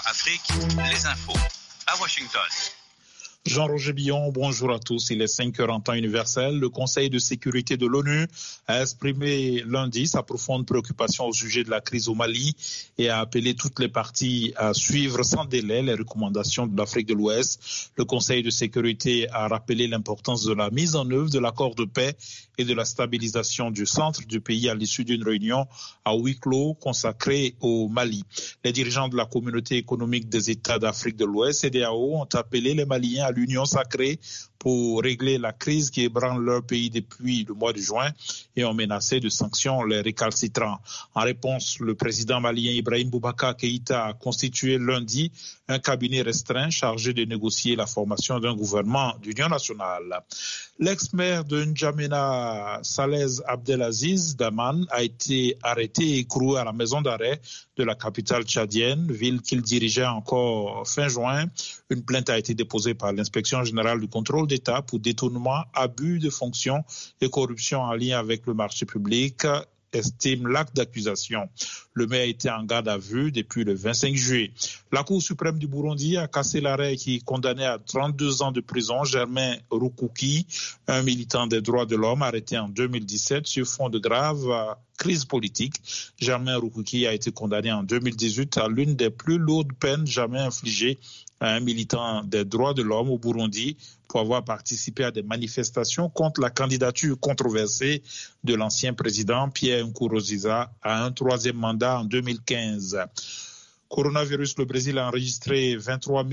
Afrique, les infos à Washington. Jean-Roger Billon, bonjour à tous. Il est 5h en temps universel. Le Conseil de sécurité de l'ONU a exprimé lundi sa profonde préoccupation au sujet de la crise au Mali et a appelé toutes les parties à suivre sans délai les recommandations de l'Afrique de l'Ouest. Le Conseil de sécurité a rappelé l'importance de la mise en œuvre de l'accord de paix et de la stabilisation du centre du pays à l'issue d'une réunion à huis clos consacrée au Mali. Les dirigeants de la communauté économique des États d'Afrique de l'Ouest, CEDEAO, ont appelé les Maliens à l'union sacrée pour régler la crise qui ébranle leur pays depuis le mois de juin et ont menacé de sanctions les récalcitrants. En réponse, le président malien Ibrahim Boubacar Keïta a constitué lundi un cabinet restreint chargé de négocier la formation d'un gouvernement d'union nationale. L'ex-maire de N'Djamena, Salez Abdelaziz Daman, a été arrêté et écroué à la maison d'arrêt de la capitale tchadienne, ville qu'il dirigeait encore fin juin. Une plainte a été déposée par l'inspection générale du contrôle d'État pour détournement, abus de fonction et corruption en lien avec le marché public, estime l'acte d'accusation. Le maire était en garde à vue depuis le 25 juillet. La Cour suprême du Burundi a cassé l'arrêt qui condamnait à 32 ans de prison Germain Rukuki, un militant des droits de l'homme arrêté en 2017 sur fond de grave crise politique. Germain Rukuki a été condamné en 2018 à l'une des plus lourdes peines jamais infligées à un militant des droits de l'homme au Burundi pour avoir participé à des manifestations contre la candidature controversée de l'ancien président Pierre Nkurunziza à un troisième mandat en 2015. Coronavirus, le Brésil a enregistré 23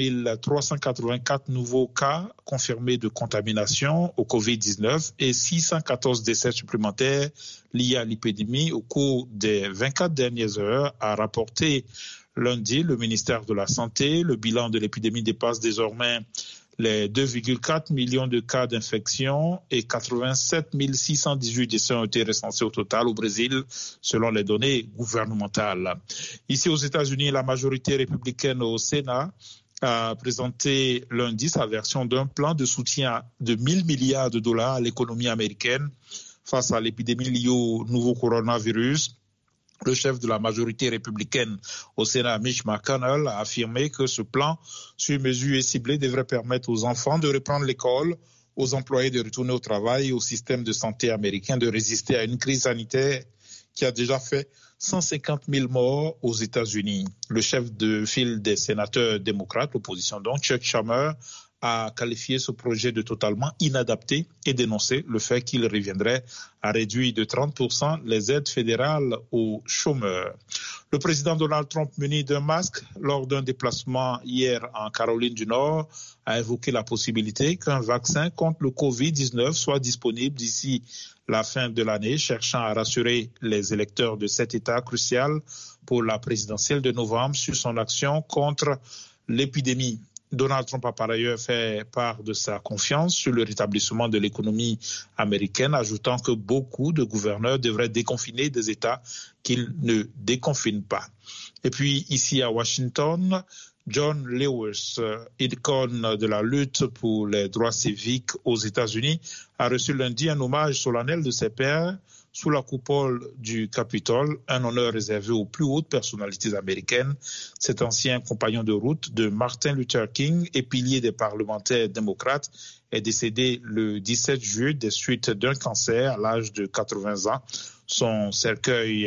384 nouveaux cas confirmés de contamination au Covid-19 et 614 décès supplémentaires liés à l'épidémie au cours des 24 dernières heures, a rapporté lundi le ministère de la Santé. Le bilan de l'épidémie dépasse désormais les 2,4 millions de cas d'infection et 87 618 décès ont été recensés au total au Brésil, selon les données gouvernementales. Ici aux États-Unis, la majorité républicaine au Sénat a présenté lundi sa version d'un plan de soutien de 1 000 milliards de dollars à l'économie américaine face à l'épidémie liée au nouveau coronavirus. Le chef de la majorité républicaine au Sénat, Mitch McConnell, a affirmé que ce plan sur mesure et ciblé devrait permettre aux enfants de reprendre l'école, aux employés de retourner au travail et au système de santé américain de résister à une crise sanitaire qui a déjà fait 150 000 morts aux États-Unis. Le chef de file des sénateurs démocrates, l'opposition donc, Chuck Schumer, a qualifié ce projet de totalement inadapté et dénoncé le fait qu'il reviendrait à réduire de 30% les aides fédérales aux chômeurs. Le président Donald Trump, muni d'un masque lors d'un déplacement hier en Caroline du Nord, a évoqué la possibilité qu'un vaccin contre le Covid-19 soit disponible d'ici la fin de l'année, cherchant à rassurer les électeurs de cet État crucial pour la présidentielle de novembre sur son action contre l'épidémie. Donald Trump a par ailleurs fait part de sa confiance sur le rétablissement de l'économie américaine, ajoutant que beaucoup de gouverneurs devraient déconfiner des États qu'ils ne déconfinent pas. Et puis ici à Washington, John Lewis, icône de la lutte pour les droits civiques aux États-Unis, a reçu lundi un hommage solennel de ses pairs sous la coupole du Capitole, un honneur réservé aux plus hautes personnalités américaines. Cet ancien compagnon de route de Martin Luther King et pilier des parlementaires démocrates est décédé le 17 juillet des suites d'un cancer à l'âge de 80 ans. Son cercueil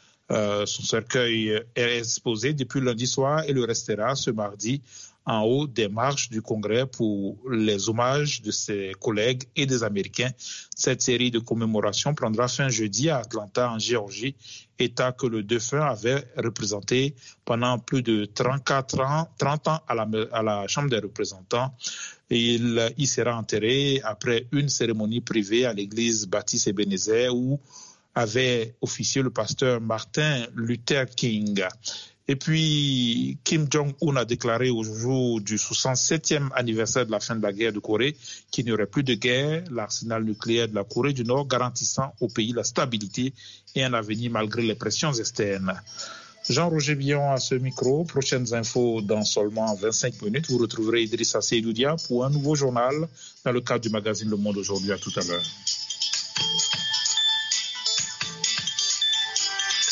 est exposé depuis lundi soir et le restera ce mardi en haut des marches du Congrès pour les hommages de ses collègues et des Américains. Cette série de commémorations prendra fin jeudi à Atlanta, en Géorgie, État que le défunt avait représenté pendant plus de 30 ans à la Chambre des représentants. Il y sera enterré après une cérémonie privée à l'église Baptiste-Ebenezer où avait officié le pasteur Martin Luther King. Et puis, Kim Jong-un a déclaré au jour du 67e anniversaire de la fin de la guerre de Corée qu'il n'y aurait plus de guerre, l'arsenal nucléaire de la Corée du Nord garantissant au pays la stabilité et un avenir malgré les pressions externes. Jean-Roger Billon à ce micro. Prochaines infos dans seulement 25 minutes. Vous retrouverez Idrissa Seydoudia pour un nouveau journal dans le cadre du magazine Le Monde aujourd'hui. À tout à l'heure.